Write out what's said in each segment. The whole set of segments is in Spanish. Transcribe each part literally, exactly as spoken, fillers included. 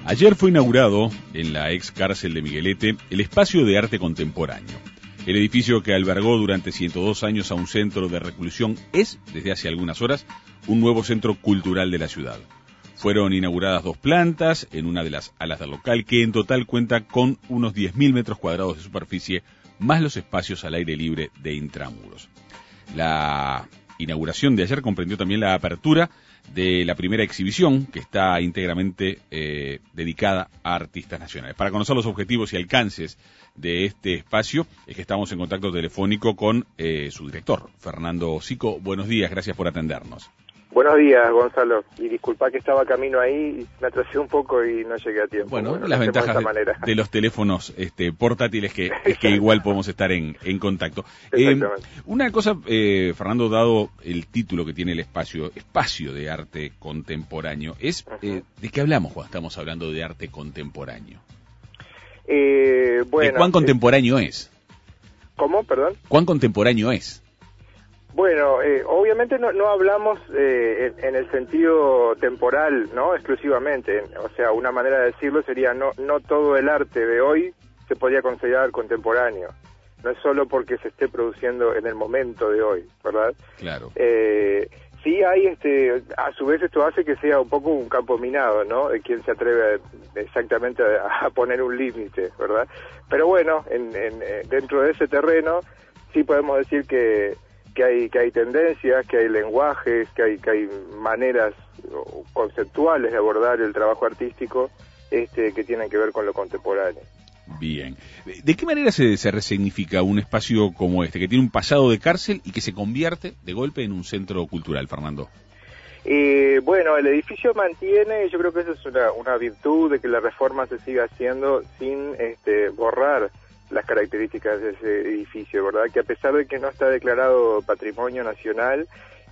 Ayer fue inaugurado, en la ex cárcel de Miguelete, el Espacio de Arte Contemporáneo. El edificio que albergó durante ciento dos años a un centro de reclusión es, desde hace algunas horas, un nuevo centro cultural de la ciudad. Fueron inauguradas dos plantas en una de las alas del local, que en total cuenta con unos diez mil metros cuadrados de superficie, más los espacios al aire libre de intramuros. La inauguración de ayer comprendió también la apertura de la primera exhibición, que está íntegramente eh, dedicada a artistas nacionales. Para conocer los objetivos y alcances de este espacio, es que estamos en contacto telefónico con eh, su director, Fernando Sico. Buenos días, gracias por atendernos. Buenos días, Gonzalo, y disculpa que estaba camino ahí, me atrasé un poco y no llegué a tiempo. Bueno, bueno las ventajas de, de, de los teléfonos este, portátiles que es que igual podemos estar en, en contacto. Eh, una cosa, eh, Fernando, dado el título que tiene el espacio, Espacio de Arte Contemporáneo, es eh, ¿de qué hablamos cuando estamos hablando de arte contemporáneo? Eh, bueno, ¿De cuán contemporáneo eh, es? ¿Cómo, perdón? ¿Cuán contemporáneo es? Bueno, eh, obviamente no, no hablamos eh, en, en el sentido temporal, ¿no? Exclusivamente. O sea, una manera de decirlo sería no no todo el arte de hoy se podría considerar contemporáneo. No es solo porque se esté produciendo en el momento de hoy, ¿verdad? Claro. Eh, sí hay, este, a su vez esto hace que sea un poco un campo minado, ¿no? De quien se atreve a, exactamente a, a poner un límite, ¿verdad? Pero bueno, en, en, dentro de ese terreno sí podemos decir que que hay que hay tendencias, que hay lenguajes, que hay que hay maneras conceptuales de abordar el trabajo artístico este que tienen que ver con lo contemporáneo. Bien. ¿De qué manera se, se resignifica un espacio como este, que tiene un pasado de cárcel y que se convierte de golpe en un centro cultural, Fernando? Eh, bueno, el edificio mantiene, yo creo que eso es una, una virtud de que la reforma se siga haciendo sin este, borrar las características de ese edificio, ¿verdad? Que a pesar de que no está declarado Patrimonio Nacional,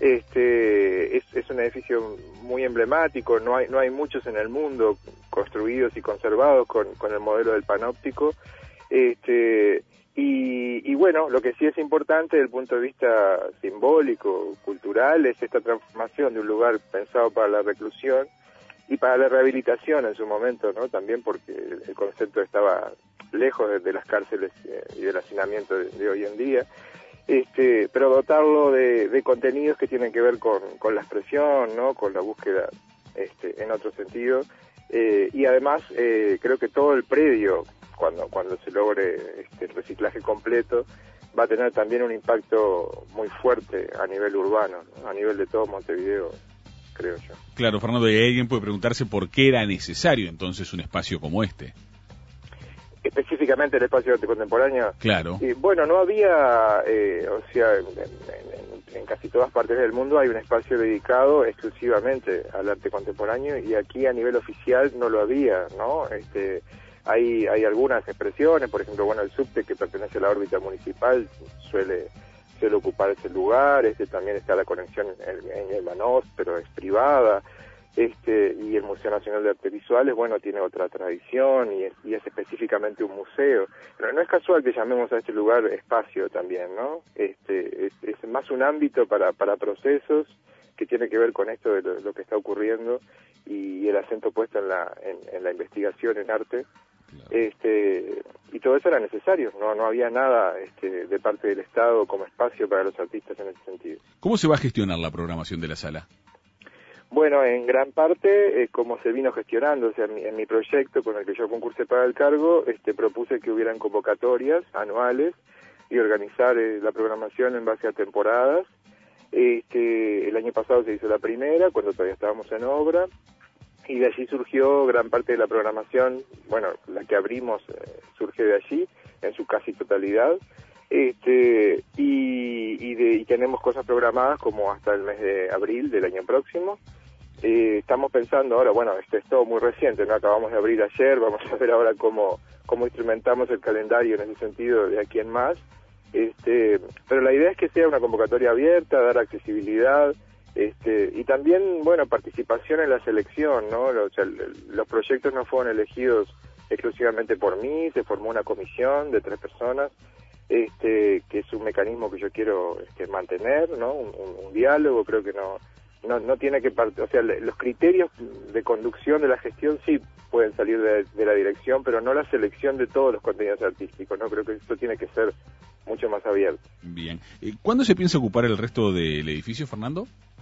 este es, es un edificio muy emblemático, no hay no hay muchos en el mundo construidos y conservados con, con el modelo del panóptico, este y, y bueno, lo que sí es importante desde el punto de vista simbólico, cultural, es esta transformación de un lugar pensado para la reclusión y para la rehabilitación en su momento, ¿no? También porque el concepto estaba lejos de, de las cárceles eh, y del hacinamiento de, de hoy en día, este, pero dotarlo de, de contenidos que tienen que ver con, con la expresión, ¿no? Con la búsqueda este, en otro sentido, eh, y además eh, creo que todo el predio, cuando cuando se logre este, el reciclaje completo, va a tener también un impacto muy fuerte a nivel urbano, ¿no? A nivel de todo Montevideo, creo yo. Claro, Fernando, y alguien puede preguntarse por qué era necesario entonces un espacio como este. Específicamente el espacio de arte contemporáneo. Claro. Y bueno, no había, eh, o sea, en, en, en casi todas partes del mundo hay un espacio dedicado exclusivamente al arte contemporáneo y aquí a nivel oficial no lo había, ¿no? Este, hay hay algunas expresiones, por ejemplo, bueno, el subte que pertenece a la órbita municipal suele suele ocupar ese lugar, este también está la conexión en, en el Manos, pero es privada. Este, y el Museo Nacional de Artes Visuales, bueno, tiene otra tradición y es, y es específicamente un museo. Pero no es casual que llamemos a este lugar espacio también, ¿no? Este, es, es más un ámbito para, para procesos que tiene que ver con esto de lo, lo que está ocurriendo y, y el acento puesto en la, en, en la investigación en arte. Claro. Este, y todo eso era necesario, no, no había nada este, de parte del Estado como espacio para los artistas en ese sentido. ¿Cómo se va a gestionar la programación de la sala? Bueno, en gran parte, eh, como se vino gestionando, o sea, en mi, en mi proyecto con el que yo concursé para el cargo, este, propuse que hubieran convocatorias anuales y organizar eh, la programación en base a temporadas. Este, el año pasado se hizo la primera, cuando todavía estábamos en obra, y de allí surgió gran parte de la programación, bueno, la que abrimos eh, surge de allí, en su casi totalidad. Este, y, y, de, y tenemos cosas programadas como hasta el mes de abril del año próximo. Eh, estamos pensando ahora, bueno, esto es todo muy reciente, no acabamos de abrir ayer, vamos a ver ahora cómo, cómo instrumentamos el calendario en ese sentido de aquí en más. Este, pero la idea es que sea una convocatoria abierta, dar accesibilidad, este, y también, bueno, participación en la selección, ¿no? O sea, los proyectos no fueron elegidos exclusivamente por mí, se formó una comisión de tres personas, este, que es un mecanismo que yo quiero este, mantener, ¿no? Un, un, un diálogo, creo que no no, no tiene que partir, o sea, le, los criterios de conducción de la gestión sí pueden salir de, de la dirección, pero no la selección de todos los contenidos artísticos, ¿no? Creo que esto tiene que ser mucho más abierto. Bien. ¿Cuándo se piensa ocupar el resto del edificio, Fernando?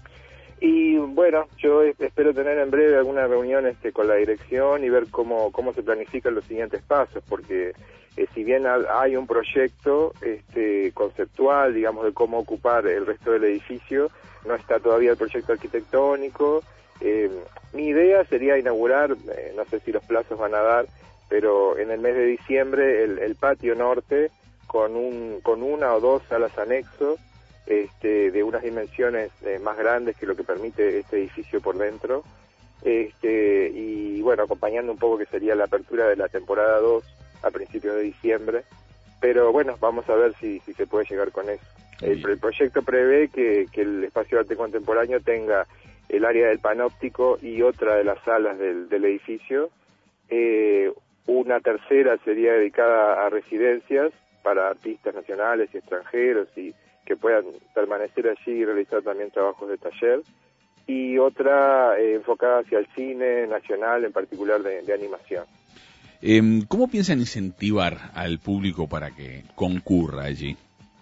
Y bueno, yo espero tener en breve alguna reunión este, con la dirección y ver cómo, cómo se planifican los siguientes pasos, porque eh, si bien hay un proyecto este, conceptual, digamos, de cómo ocupar el resto del edificio, no está todavía el proyecto arquitectónico. Eh, mi idea sería inaugurar, eh, no sé si los plazos van a dar, pero en el mes de diciembre el, el patio norte con, un, con una o dos salas anexos, Este, de unas dimensiones eh, más grandes que lo que permite este edificio por dentro, este, y bueno, acompañando un poco que sería la apertura de la temporada dos a principios de diciembre, pero bueno, vamos a ver si, si se puede llegar con eso. El, el proyecto prevé que, que el espacio de arte contemporáneo tenga el área del panóptico y otra de las salas del, del edificio, eh, una tercera sería dedicada a residencias para artistas nacionales y extranjeros y que puedan permanecer allí y realizar también trabajos de taller, y otra eh, enfocada hacia el cine nacional, en particular de, de animación. Eh, ¿Cómo piensan incentivar al público para que concurra allí?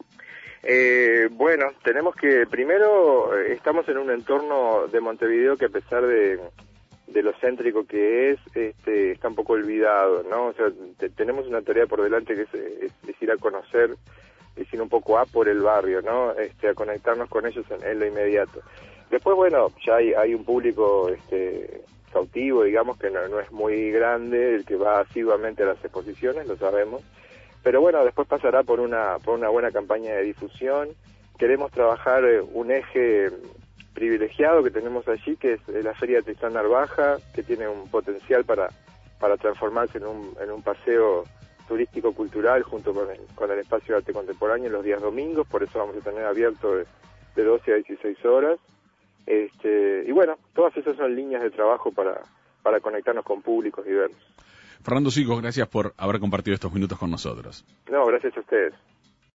Eh, bueno, tenemos que, primero, eh, estamos en un entorno de Montevideo que a pesar de, de lo céntrico que es, este, está un poco olvidado, ¿no? O sea, te, tenemos una tarea por delante que es, es, es ir a conocer, es ir un poco a por el barrio, ¿no? Este, a conectarnos con ellos en, en lo inmediato. Después, bueno, ya hay, hay un público este, cautivo, digamos, que no, no es muy grande, el que va asiduamente a las exposiciones, lo sabemos. Pero bueno, después pasará por una, por una buena campaña de difusión. Queremos trabajar un eje privilegiado que tenemos allí, que es la Feria de Tristán Narvaja, que tiene un potencial para, para transformarse en un, en un paseo turístico-cultural junto con el, con el espacio de arte contemporáneo los días domingos, por eso vamos a tener abierto de, de doce a dieciséis horas. Este, y bueno, todas esas son líneas de trabajo para, para conectarnos con públicos diversos. Fernando Sicos, gracias por haber compartido estos minutos con nosotros. No, gracias a ustedes.